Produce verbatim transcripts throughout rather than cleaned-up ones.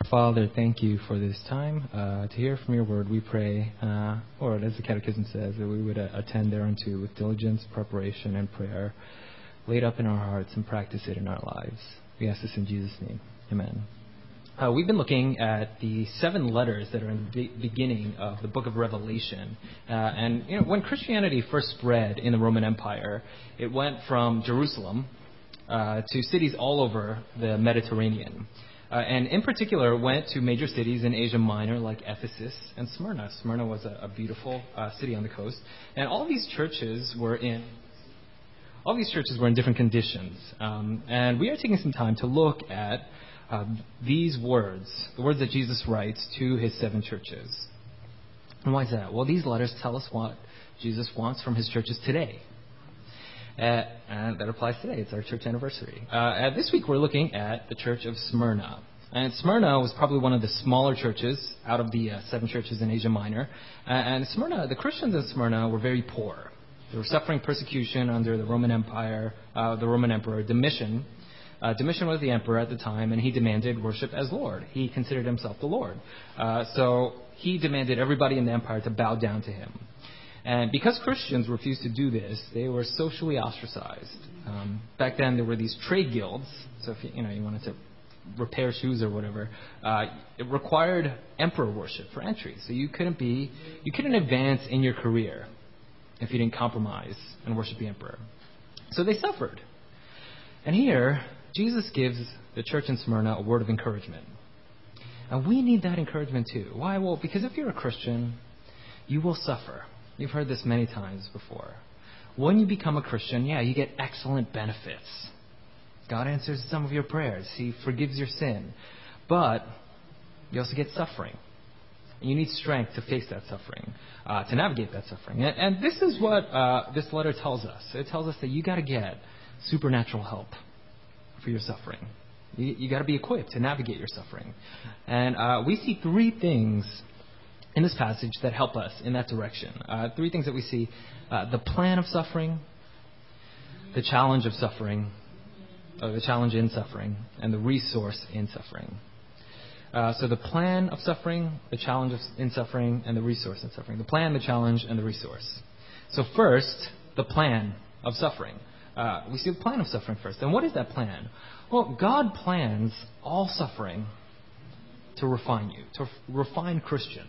Father, thank you for this time uh, to hear from your word. We pray, uh, Lord, as the Catechism says, that we would uh, attend thereunto with diligence, preparation, and prayer, laid up in our hearts and practice it in our lives. We ask this in Jesus' name. Amen. Uh, we've been looking at the seven letters that are in the beginning of the book of Revelation. Uh, and you know, when Christianity first spread in the Roman Empire, it went from Jerusalem uh, to cities all over the Mediterranean. Uh, and in particular, went to major cities in Asia Minor like Ephesus and Smyrna. Smyrna was a, a beautiful uh, city on the coast. And all these churches were in all these churches were in different conditions. Um, and we are taking some time to look at uh, these words, the words that Jesus writes to his seven churches. And why is that? Well, these letters tell us what Jesus wants from his churches today. Uh, and that applies today. It's our church anniversary. Uh, this week we're looking at the church of Smyrna. And Smyrna was probably one of the smaller churches out of the uh, seven churches in Asia Minor. Uh, and Smyrna, the Christians in Smyrna were very poor. They were suffering persecution under the Roman Empire, uh, the Roman Emperor Domitian. Uh, Domitian was the emperor at the time, and he demanded worship as Lord. He considered himself the Lord. Uh, so he demanded everybody in the empire to bow down to him. And because Christians refused to do this, they were socially ostracized. Um, back then, there were these trade guilds. So if you, you know you wanted to repair shoes or whatever, uh, it required emperor worship for entry. So you couldn't be, you couldn't advance in your career if you didn't compromise and worship the emperor. So they suffered. And here, Jesus gives the church in Smyrna a word of encouragement. And we need that encouragement too. Why? Well, because if you're a Christian, you will suffer. You've heard this many times before. When you become a Christian, yeah, you get excellent benefits. God answers some of your prayers. He forgives your sin. But you also get suffering. And you need strength to face that suffering, uh, to navigate that suffering. And, and this is what uh, this letter tells us. It tells us that you got to get supernatural help for your suffering. You, you got to be equipped to navigate your suffering. And uh, we see three things in this passage that help us in that direction. Uh, three things that we see. Uh, the plan of suffering, the challenge of suffering, or the challenge in suffering, and the resource in suffering. Uh, so the plan of suffering, the challenge of, in suffering, and the resource in suffering. The plan, the challenge, and the resource. So first, the plan of suffering. Uh, we see the plan of suffering first. And what is that plan? Well, God plans all suffering to refine you, to refine Christians.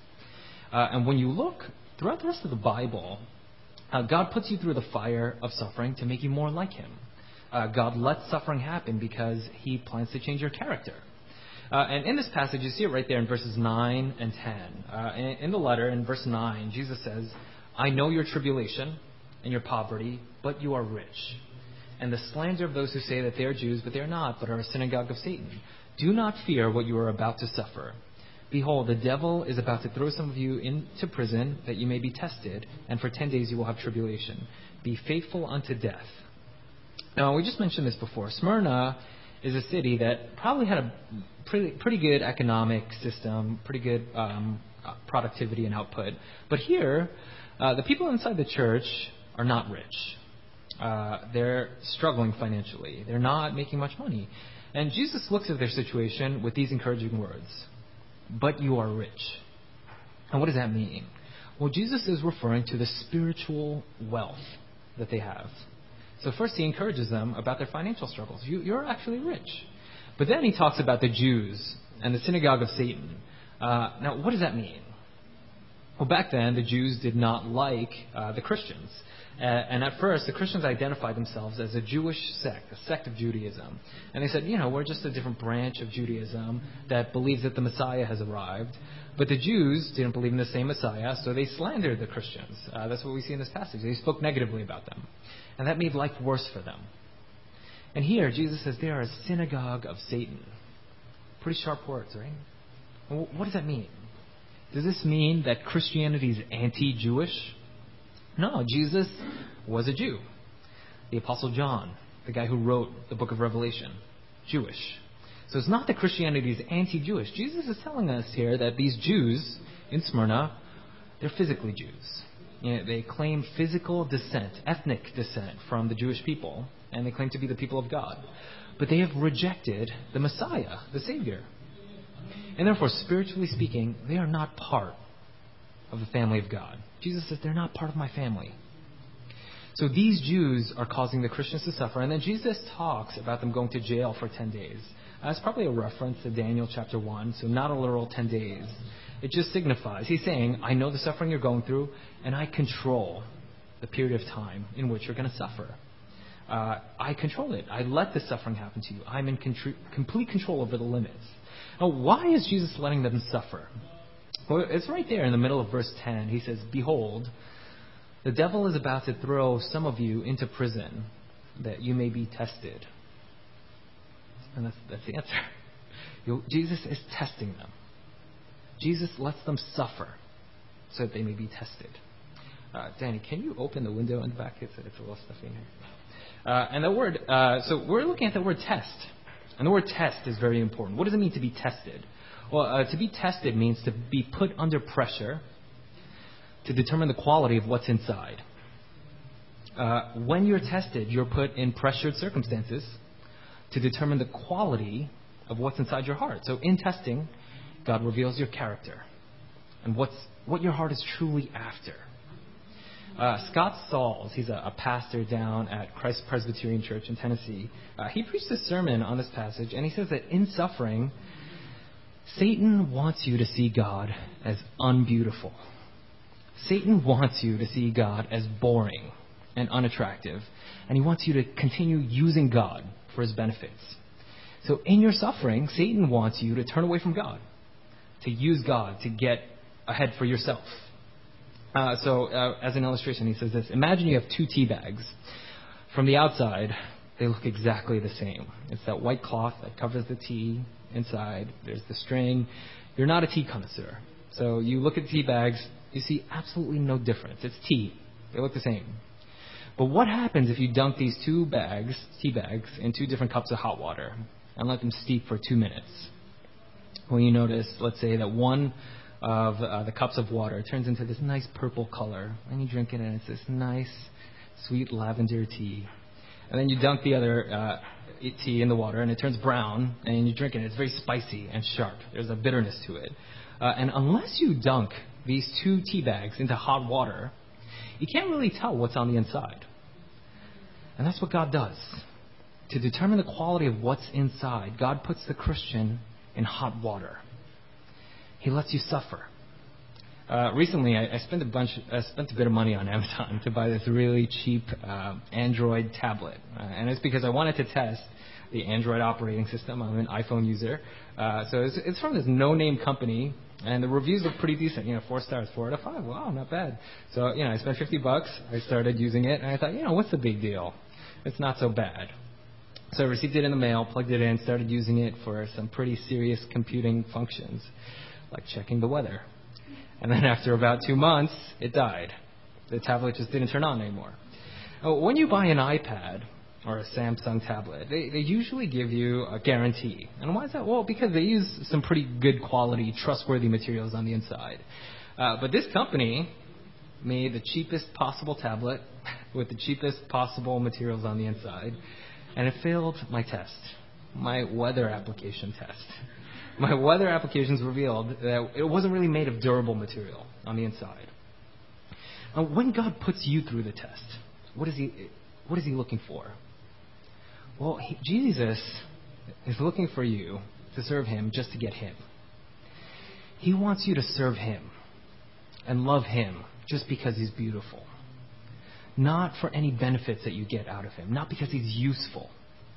Uh, and when you look throughout the rest of the Bible, uh, God puts you through the fire of suffering to make you more like Him. Uh, God lets suffering happen because He plans to change your character. Uh, and in this passage, you see it right there in verses nine and ten. Uh, in, in the letter, in verse nine, Jesus says, I know your tribulation and your poverty, but you are rich. And the slander of those who say that they are Jews, but they are not, but are a synagogue of Satan. Do not fear what you are about to suffer. Behold, the devil is about to throw some of you into prison that you may be tested, and for ten days you will have tribulation. Be faithful unto death. Now, we just mentioned this before. Smyrna is a city that probably had a pretty, pretty good economic system, pretty good um, productivity and output. But here, uh, the people inside the church are not rich. Uh, they're struggling financially. They're not making much money. And Jesus looks at their situation with these encouraging words. But you are rich. And what does that mean? Well, Jesus is referring to the spiritual wealth that they have. So first he encourages them about their financial struggles. You, you're actually rich. But then he talks about the Jews and the synagogue of Satan. Uh, now, what does that mean? Well, back then, the Jews did not like uh, the Christians. Uh, and at first, the Christians identified themselves as a Jewish sect, a sect of Judaism. And they said, you know, we're just a different branch of Judaism that believes that the Messiah has arrived. But the Jews didn't believe in the same Messiah, so they slandered the Christians. Uh, that's what we see in this passage. They spoke negatively about them. And that made life worse for them. And here, Jesus says they are a synagogue of Satan. Pretty sharp words, right? Well, what does that mean? Does this mean that Christianity is anti-Jewish? No, Jesus was a Jew. The Apostle John, the guy who wrote the book of Revelation, Jewish. So it's not that Christianity is anti-Jewish. Jesus is telling us here that these Jews in Smyrna, they're physically Jews. You know, they claim physical descent, ethnic descent from the Jewish people, and they claim to be the people of God. But they have rejected the Messiah, the Savior. And therefore, spiritually speaking, they are not part of the family of God. Jesus says they're not part of my family. So these Jews are causing the Christians to suffer. And then Jesus talks about them going to jail for ten days. That's probably a reference to Daniel chapter one, so not a literal ten days. It just signifies, he's saying, I know the suffering you're going through, and I control the period of time in which you're going to suffer. Uh, I control it. I let the suffering happen to you. I'm in contr- complete control over the limits. Now, why is Jesus letting them suffer? Well, it's right there in the middle of verse ten. He says, Behold, the devil is about to throw some of you into prison that you may be tested. And that's, that's the answer. You know, Jesus is testing them. Jesus lets them suffer so that they may be tested. Uh, Danny, can you open the window in the back? It's, it's a little stuffy in here. Uh, and the word, uh, so we're looking at the word test. And the word test is very important. What does it mean to be tested? Well, uh, to be tested means to be put under pressure to determine the quality of what's inside. Uh, when you're tested, you're put in pressured circumstances to determine the quality of what's inside your heart. So in testing, God reveals your character and what's what your heart is truly after. Uh, Scott Sauls, he's a, a pastor down at Christ Presbyterian Church in Tennessee. Uh, he preached a sermon on this passage, and he says that in suffering, Satan wants you to see God as unbeautiful. Satan wants you to see God as boring and unattractive, and he wants you to continue using God for his benefits. So in your suffering, Satan wants you to turn away from God, to use God to get ahead for yourself. Uh, so uh, as an illustration, he says this. Imagine you have two tea bags. From the outside, they look exactly the same. It's that white cloth that covers the tea inside. There's the string. You're not a tea connoisseur. So you look at tea bags, you see absolutely no difference. It's tea. They look the same. But what happens if you dunk these two bags, tea bags, in two different cups of hot water and let them steep for two minutes? Well, you notice, let's say that one of uh, the cups of water turns into this nice purple color, and you drink it, and it's this nice, sweet lavender tea. And then you dunk the other uh, tea in the water, and it turns brown, and you drink it, and it's very spicy and sharp. There's a bitterness to it. Uh, and unless you dunk these two tea bags into hot water, you can't really tell what's on the inside. And that's what God does. To determine the quality of what's inside, God puts the Christian in hot water. He lets you suffer. Uh, recently, I, I spent a bunch, I spent a bit of money on Amazon to buy this really cheap uh, Android tablet, uh, and it's because I wanted to test the Android operating system. I'm an iPhone user, uh, so it's, it's from this no-name company, and the reviews look pretty decent. You know, four stars, four out of five. Wow, not bad. So you know, I spent fifty bucks. I started using it, and I thought, you know, what's the big deal? It's not so bad. So I received it in the mail, plugged it in, started using it for some pretty serious computing functions, like checking the weather. And then after about two months, it died. The tablet just didn't turn on anymore. Oh, when you buy an iPad or a Samsung tablet, they, they usually give you a guarantee. And why is that? Well, because they use some pretty good quality, trustworthy materials on the inside. Uh, but this company made the cheapest possible tablet with the cheapest possible materials on the inside, and it failed my test, my weather application test. My weather applications revealed that it wasn't really made of durable material on the inside. Now, when God puts you through the test, what is He, what is He looking for? Well, he, Jesus is looking for you to serve Him just to get Him. He wants you to serve Him and love Him just because He's beautiful. Not for any benefits that you get out of Him. Not because He's useful.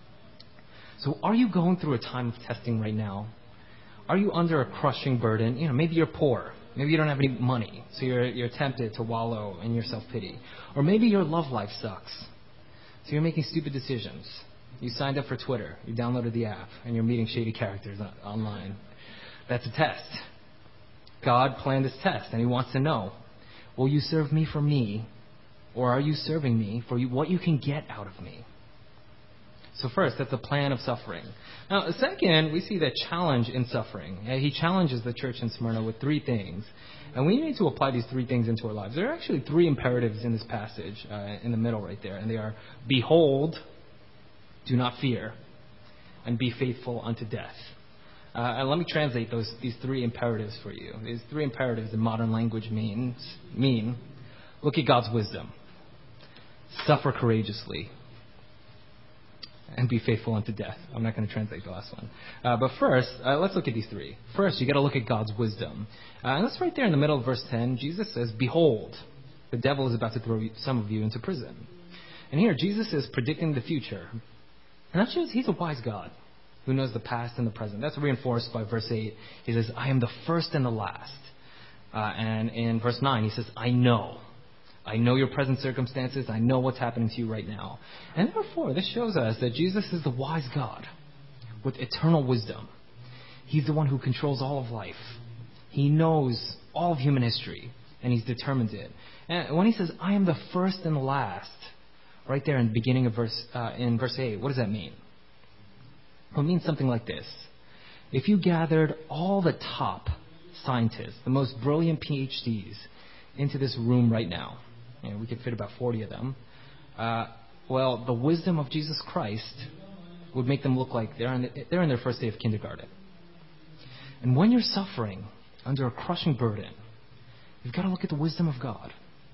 So are you going through a time of testing right now? Are you under a crushing burden? You know, maybe you're poor. Maybe you don't have any money, so you're you're tempted to wallow in your self-pity. Or maybe your love life sucks, so you're making stupid decisions. You signed up for Twitter, you downloaded the app, and you're meeting shady characters online. That's a test. God planned this test, and He wants to know, will you serve me for me, or are you serving me for you, what you can get out of me? So first, that's a plan of suffering. Now, second, we see that challenge in suffering. He challenges the church in Smyrna with three things. And we need to apply these three things into our lives. There are actually three imperatives in this passage, uh, in the middle right there. And they are, behold, do not fear, and be faithful unto death. Uh, Uh, and let me translate those these three imperatives for you. These three imperatives in modern language means mean look at God's wisdom, suffer courageously, and be faithful unto death. I'm not going to translate the last one. Uh, but first, uh, let's look at these three. First, you got to look at God's wisdom. Uh, and that's right there in the middle of verse ten. Jesus says, "Behold, the devil is about to throw some of you into prison." And here, Jesus is predicting the future. And that shows he's a wise God who knows the past and the present. That's reinforced by verse eight. He says, "I am the first and the last." Uh, and in verse nine, he says, "I know. I know your present circumstances. I know what's happening to you right now." And therefore, this shows us that Jesus is the wise God with eternal wisdom. He's the one who controls all of life. He knows all of human history, and he's determined it. And when he says, "I am the first and the last," right there in the beginning of verse, uh, in verse eight, what does that mean? Well, it means something like this. If you gathered all the top scientists, the most brilliant P H Ds, into this room right now, you know, we could fit about forty of them, uh, well, the wisdom of Jesus Christ would make them look like they're in, the, they're in their first day of kindergarten. And when you're suffering under a crushing burden, you've got to look at the wisdom of God.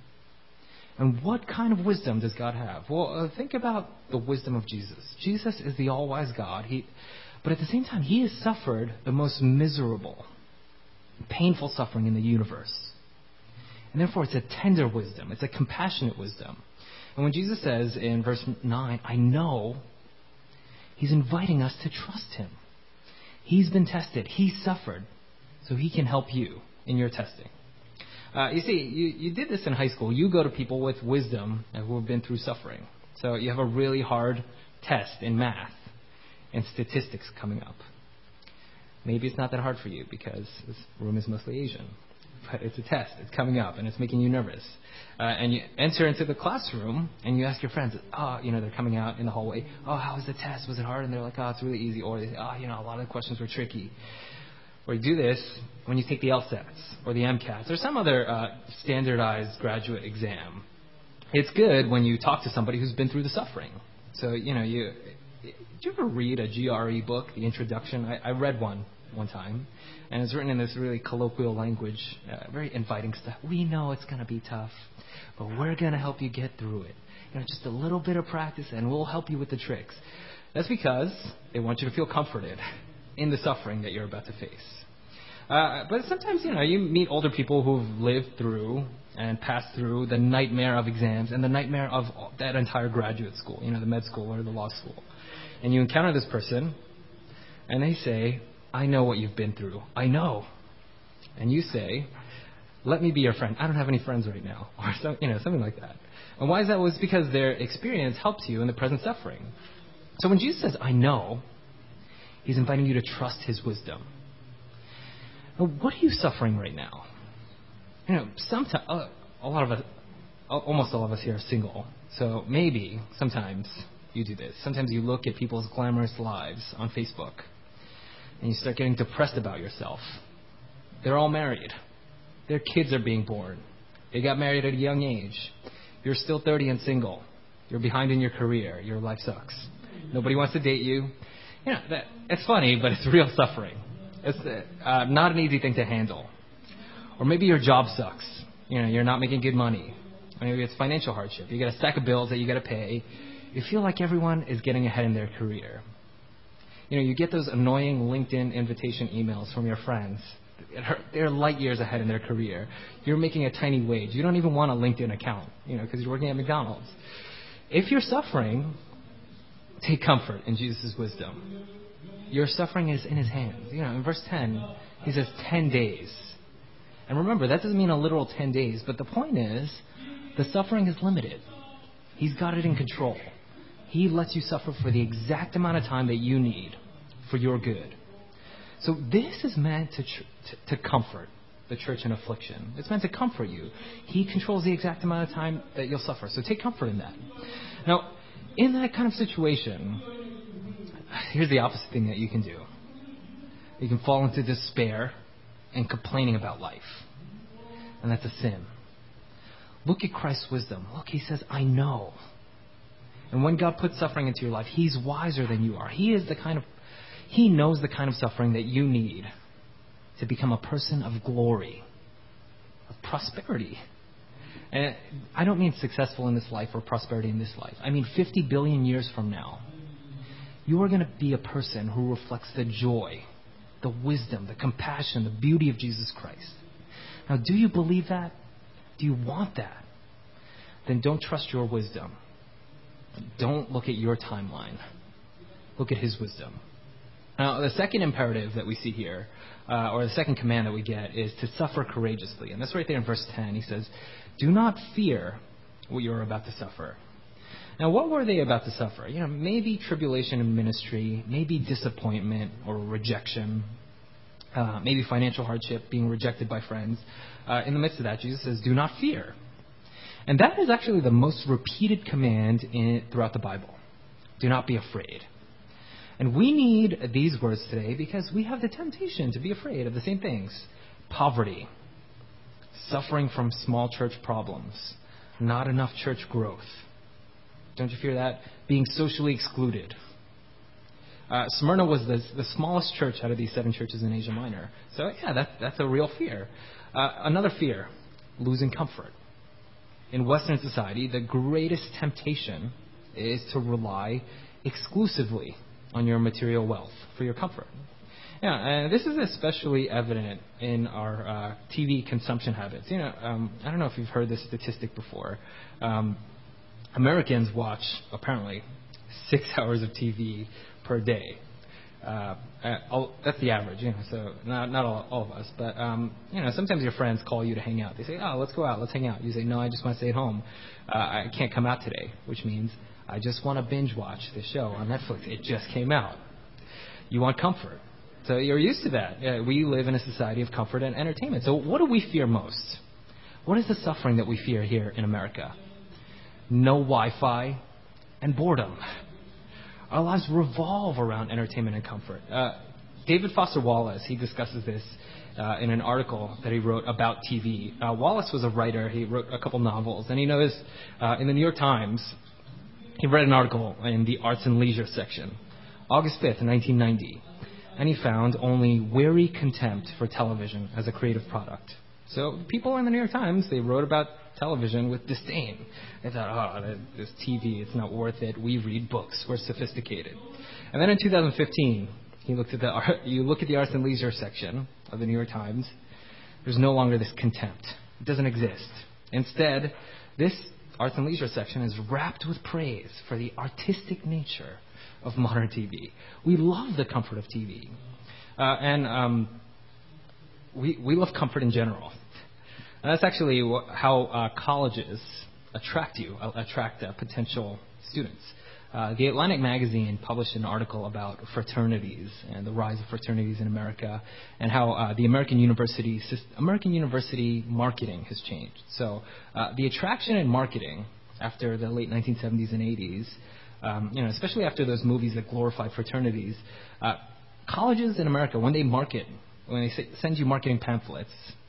And what kind of wisdom does God have? Well, uh, think about the wisdom of Jesus. Jesus is the all-wise God. He, but at the same time, he has suffered the most miserable, painful suffering in the universe. And therefore, it's a tender wisdom. It's a compassionate wisdom. And when Jesus says in verse nine, "I know," he's inviting us to trust him. He's been tested. He suffered. So he can help you in your testing. Uh, you see, you, you did this in high school. You go to people with wisdom who have been through suffering. So you have a really hard test in math and statistics coming up. Maybe it's not that hard for you because this room is mostly Asian. But it's a test. It's coming up, and it's making you nervous. Uh, and you enter into the classroom, and you ask your friends, oh, you know, they're coming out in the hallway, "Oh, how was the test? Was it hard?" And they're like, "Oh, it's really easy." Or they say, "Oh, you know, a lot of the questions were tricky." Or you do this when you take the LSATs or the MCATs or some other uh, standardized graduate exam. It's good when you talk to somebody who's been through the suffering. So, you know, you did you ever read a G R E book, the introduction? I, I read one one time, and it's written in this really colloquial language, uh, very inviting stuff. "We know it's going to be tough, but we're going to help you get through it. You know, just a little bit of practice, and we'll help you with the tricks." That's because they want you to feel comforted in the suffering that you're about to face. Uh, but sometimes, you know, you meet older people who've lived through and passed through the nightmare of exams and the nightmare of that entire graduate school, you know, the med school or the law school. And you encounter this person, and they say, "I know what you've been through. I know." And you say, "Let me be your friend. I don't have any friends right now." Or, so, you know, something like that. And why is that? Well, it's because their experience helps you in the present suffering. So when Jesus says, "I know," he's inviting you to trust his wisdom. Now, what are you suffering right now? You know, sometimes, uh, a lot of us, almost all of us here are single. So maybe, sometimes, you do this. Sometimes you look at people's glamorous lives on Facebook, and you start getting depressed about yourself. They're all married. Their kids are being born. They got married at a young age. You're still thirty and single. You're behind in your career. Your life sucks. Nobody wants to date you. You know, that, it's funny, but it's real suffering. It's uh, not an easy thing to handle. Or maybe your job sucks. You know, you're not making good money. Or maybe it's financial hardship. You got a stack of bills that you got to pay. You feel like everyone is getting ahead in their career. You know, you get those annoying LinkedIn invitation emails from your friends. They're light years ahead in their career. You're making a tiny wage. You don't even want a LinkedIn account, you know, because you're working at McDonald's. If you're suffering, take comfort in Jesus' wisdom. Your suffering is in his hands. You know, in verse ten, he says ten days. And remember, that doesn't mean a literal ten days, but the point is, the suffering is limited. He's got it in control. He lets you suffer for the exact amount of time that you need for your good. So this is meant to, tr- to, to comfort the church in affliction. It's meant to comfort you. He controls the exact amount of time that you'll suffer. So take comfort in that. Now, in that kind of situation, here's the opposite thing that you can do. You can fall into despair and complaining about life. And that's a sin. Look at Christ's wisdom. Look, he says, "I know." And when God puts suffering into your life, he's wiser than you are. He is the kind of, He knows the kind of suffering that you need to become a person of glory, of prosperity. And I don't mean successful in this life or prosperity in this life. I mean fifty billion years from now, you are going to be a person who reflects the joy, the wisdom, the compassion, the beauty of Jesus Christ. Now, do you believe that? Do you want that? Then don't trust your wisdom. Don't look at your timeline. Look at His wisdom. Now, the second imperative that we see here, uh, or the second command that we get, is to suffer courageously. And that's right there in verse ten. He says, do not fear what you're about to suffer. Now, what were they about to suffer? You know, maybe tribulation in ministry, maybe disappointment or rejection, uh, maybe financial hardship, being rejected by friends. Uh, in the midst of that, Jesus says, do not fear. And that is actually the most repeated command in, throughout the Bible. Do not be afraid. And we need these words today because we have the temptation to be afraid of the same things. Poverty, suffering from small church problems, not enough church growth. Don't you fear that? Being socially excluded. Uh, Smyrna was the, the smallest church out of these seven churches in Asia Minor. So yeah, that, that's a real fear. Uh, another fear, losing comfort. In Western society, the greatest temptation is to rely exclusively on your material wealth for your comfort. Yeah, and this is especially evident in our uh, T V consumption habits. You know, um, I don't know if you've heard this statistic before. Um, Americans watch, apparently, six hours of T V per day. Uh, uh, that's the average, you know, so not not all, all of us. But, um, you know, sometimes your friends call you to hang out. They say, oh, let's go out, let's hang out. You say, no, I just want to stay at home. Uh, I can't come out today, which means I just want to binge watch this show on Netflix. It just came out. You want comfort. So you're used to that. Yeah, we live in a society of comfort and entertainment. So what do we fear most? What is the suffering that we fear here in America? No Wi-Fi and boredom. Our lives revolve around entertainment and comfort. Uh, David Foster Wallace, he discusses this uh, in an article that he wrote about T V. Uh, Wallace was a writer. He wrote a couple novels. And he noticed uh, in the New York Times, he read an article in the Arts and Leisure section, August fifth, nineteen ninety. And he found only weary contempt for television as a creative product. So people in the New York Times, they wrote about television with disdain. They thought, oh, this T V, it's not worth it. We read books. We're sophisticated. And then in two thousand fifteen, he looked at the you look at the Arts and Leisure section of the New York Times. There's no longer this contempt. It doesn't exist. Instead, this Arts and Leisure section is wrapped with praise for the artistic nature of modern T V. We love the comfort of T V. Uh, and um, we, we love comfort in general. And that's actually wh- how uh, colleges attract you, uh, attract uh, potential students. Uh, the Atlantic magazine published an article about fraternities and the rise of fraternities in America, and how uh, the American university American university marketing has changed. So uh, the attraction in marketing after the late nineteen seventies and eighties, um, you know, especially after those movies that glorified fraternities, uh, colleges in America, when they market, when they say, send you marketing pamphlets,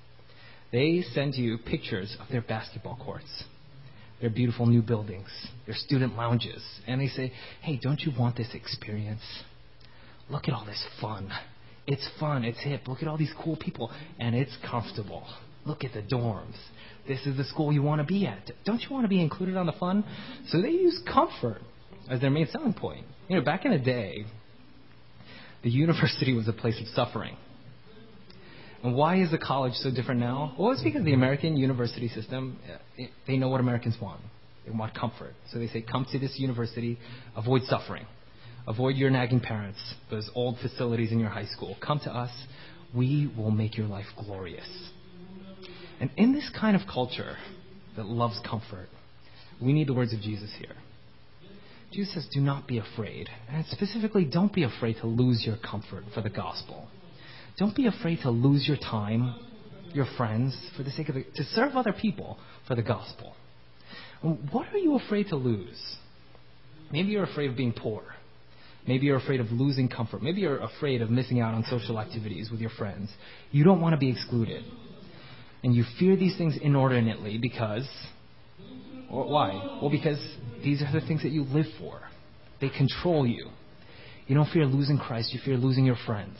they send you pictures of their basketball courts, their beautiful new buildings, their student lounges. And they say, hey, don't you want this experience? Look at all this fun. It's fun. It's hip. Look at all these cool people. And it's comfortable. Look at the dorms. This is the school you want to be at. Don't you want to be included on the fun? So they use comfort as their main selling point. You know, back in the day, the university was a place of suffering. And why is the college so different now? Well, it's because the American university system, it, they know what Americans want. They want comfort. So they say, come to this university, avoid suffering. Avoid your nagging parents, those old facilities in your high school. Come to us. We will make your life glorious. And in this kind of culture that loves comfort, we need the words of Jesus here. Jesus says, do not be afraid. And specifically, don't be afraid to lose your comfort for the gospel. Don't be afraid to lose your time, your friends, for the sake of the, to serve other people for the gospel. What are you afraid to lose? Maybe you're afraid of being poor. Maybe you're afraid of losing comfort. Maybe you're afraid of missing out on social activities with your friends. You don't want to be excluded. And you fear these things inordinately because, or why? Well, because these are the things that you live for. They control you. You don't fear losing Christ. You fear losing your friends.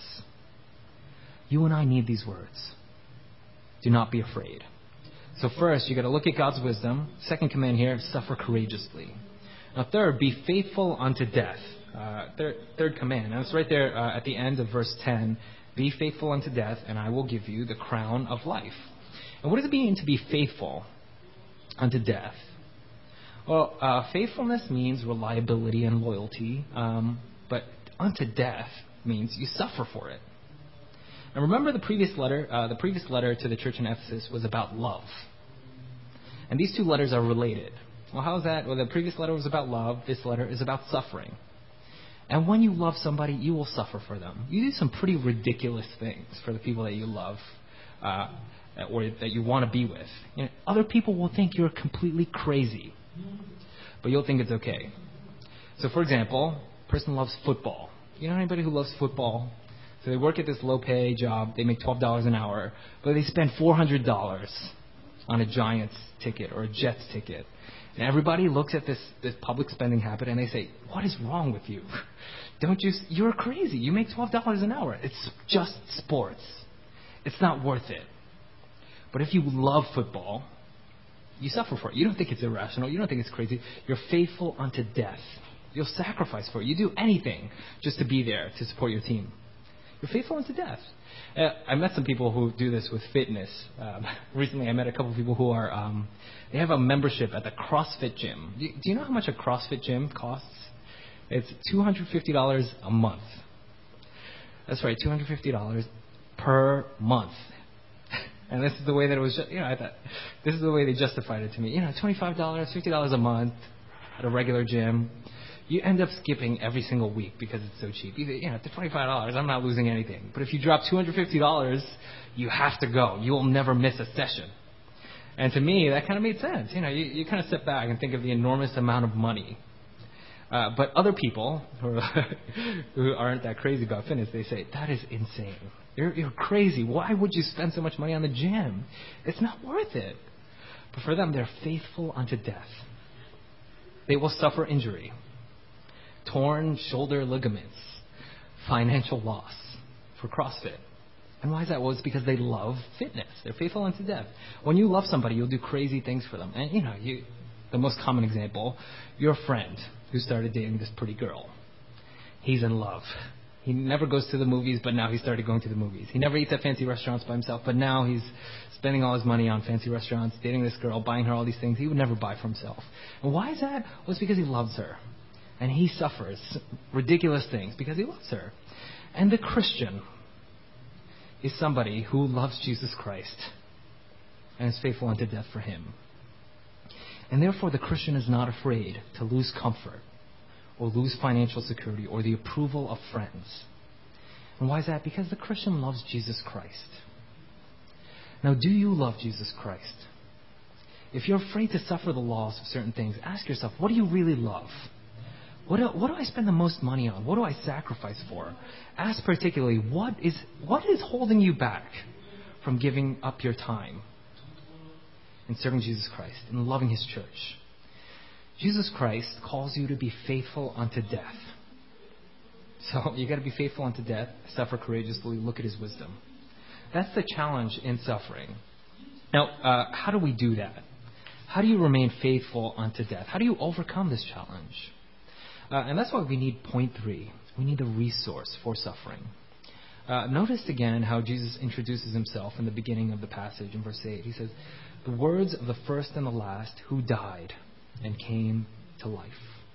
You and I need these words. Do not be afraid. So first, you got to look at God's wisdom. Second command here, suffer courageously. Now third, be faithful unto death. Uh, third, third command. Now it's right there uh, at the end of verse ten. Be faithful unto death, and I will give you the crown of life. And what does it mean to be faithful unto death? Well, uh, faithfulness means reliability and loyalty, um, but unto death means you suffer for it. And remember the previous letter, uh, the previous letter to the church in Ephesus was about love. And these two letters are related. Well, how is that? Well, the previous letter was about love. This letter is about suffering. And when you love somebody, you will suffer for them. You do some pretty ridiculous things for the people that you love uh, or that you want to be with. You know, other people will think you're completely crazy, but you'll think it's okay. So, for example, a person loves football. You know anybody who loves football? So they work at this low-pay job. They make twelve dollars an hour, but they spend four hundred dollars on a Giants ticket or a Jets ticket. And everybody looks at this, this public spending habit and they say, what is wrong with you? Don't you, you're crazy. You make twelve dollars an hour. It's just sports. It's not worth it. But if you love football, you suffer for it. You don't think it's irrational. You don't think it's crazy. You're faithful unto death. You'll sacrifice for it. You do anything just to be there to support your team. You're faithful unto death. Uh, I met some people who do this with fitness. Um, recently I met a couple of people who are, um, they have a membership at the CrossFit gym. Do, do you know how much a CrossFit gym costs? It's two hundred fifty dollars a month. That's right, two hundred fifty dollars per month. And this is the way that it was, you know, I thought, this is the way they justified it to me. You know, twenty-five dollars, fifty dollars a month at a regular gym. You end up skipping every single week because it's so cheap. You, you know, for twenty-five dollars, I'm not losing anything. But if you drop two hundred fifty dollars, you have to go. You will never miss a session. And to me, that kind of made sense. You know, you, you kind of step back and think of the enormous amount of money. Uh, but other people who, are, who aren't that crazy about fitness, they say, that is insane. You're, you're crazy. Why would you spend so much money on the gym? It's not worth it. But for them, they're faithful unto death. They will suffer injury. Torn shoulder ligaments, financial loss for CrossFit. And why is that? Well, it's because they love fitness. They're faithful unto death. When you love somebody, you'll do crazy things for them. And, you know, you, the most common example, your friend who started dating this pretty girl. He's in love. He never goes to the movies, but now he started going to the movies. He never eats at fancy restaurants by himself, but now he's spending all his money on fancy restaurants, dating this girl, buying her all these things he would never buy for himself. And why is that? Well, it's because he loves her. And he suffers ridiculous things because he loves her. And the Christian is somebody who loves Jesus Christ and is faithful unto death for him. And therefore the Christian is not afraid to lose comfort or lose financial security or the approval of friends. And why is that? Because the Christian loves Jesus Christ. Now, do you love Jesus Christ? If you're afraid to suffer the loss of certain things, ask yourself, what do you really love? What do, what do I spend the most money on? What do I sacrifice for? Ask particularly, what is what is holding you back from giving up your time in serving Jesus Christ and loving His church? Jesus Christ calls you to be faithful unto death. So you got to be faithful unto death, suffer courageously, look at His wisdom. That's the challenge in suffering. Now, uh, how do we do that? How do you remain faithful unto death? How do you overcome this challenge? Uh, and that's why we need point three. We need a resource for suffering. Uh, notice again how Jesus introduces Himself in the beginning of the passage in verse eight. He says, the words of the first and the last who died and came to life.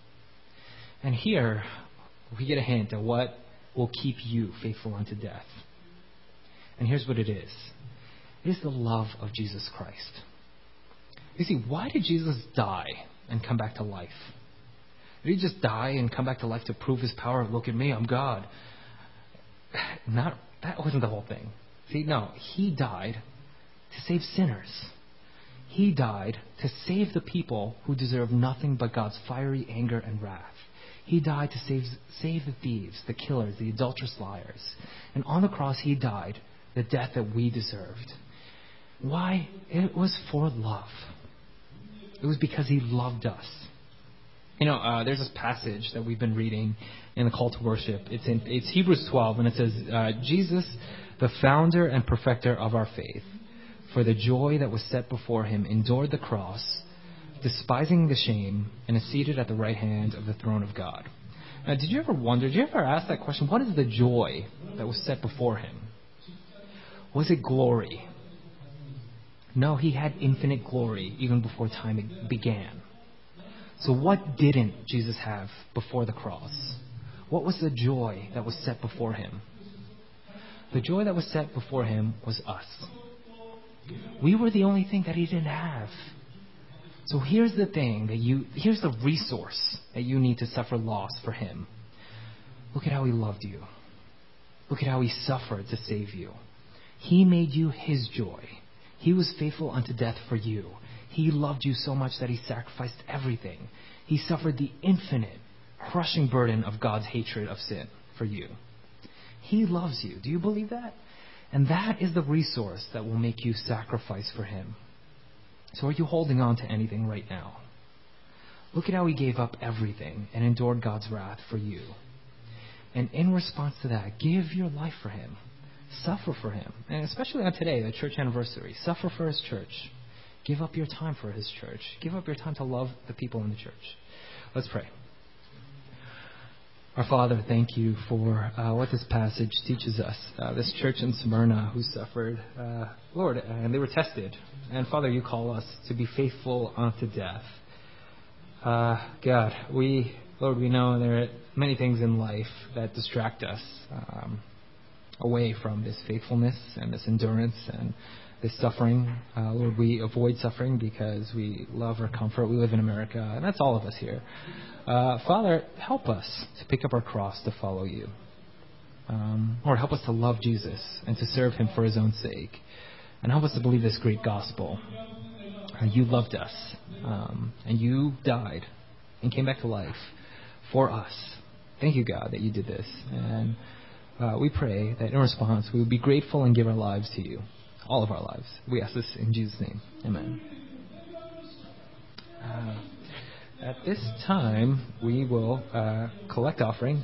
And here we get a hint of what will keep you faithful unto death. And here's what it is. It is the love of Jesus Christ. You see, why did Jesus die and come back to life? Did He just die and come back to life to prove His power? Look at me, I'm God. Not, that wasn't the whole thing. See, no, He died to save sinners. He died to save the people who deserve nothing but God's fiery anger and wrath. He died to save, save the thieves, the killers, the adulterous liars. And on the cross, He died the death that we deserved. Why? It was for love. It was because He loved us. You know, uh, there's this passage that we've been reading in the call to worship. It's in it's Hebrews twelve, and it says, uh, Jesus, the founder and perfecter of our faith, for the joy that was set before him, endured the cross, despising the shame, and is seated at the right hand of the throne of God. Now, did you ever wonder, did you ever ask that question? What is the joy that was set before him? Was it glory? No, he had infinite glory even before time began. So what didn't Jesus have before the cross? What was the joy that was set before him? The joy that was set before him was us. We were the only thing that he didn't have. So here's the thing that you, here's the resource that you need to suffer loss for him. Look at how he loved you. Look at how he suffered to save you. He made you his joy. He was faithful unto death for you. He loved you so much that he sacrificed everything. He suffered the infinite, crushing burden of God's hatred of sin for you. He loves you. Do you believe that? And that is the resource that will make you sacrifice for him. So are you holding on to anything right now? Look at how he gave up everything and endured God's wrath for you. And in response to that, give your life for him. Suffer for him. And especially on today, the church anniversary, suffer for his church. Give up your time for his church. Give up your time to love the people in the church. Let's pray. Our Father, thank you for uh, what this passage teaches us. Uh, this church in Smyrna who suffered, uh, Lord, and they were tested. And Father, you call us to be faithful unto death. Uh, God, we, Lord, we know there are many things in life that distract us um, away from this faithfulness and this endurance and this suffering. Uh, Lord, we avoid suffering because we love our comfort. We live in America, and that's all of us here. Uh, Father, help us to pick up our cross to follow you. Um, Lord, help us to love Jesus and to serve him for his own sake. And help us to believe this great gospel. Uh, you loved us, um, and you died and came back to life for us. Thank you, God, that you did this. And uh, we pray that in response, we would be grateful and give our lives to you. All of our lives. We ask this in Jesus' name. Amen. Uh, at this time, we will uh, collect offering.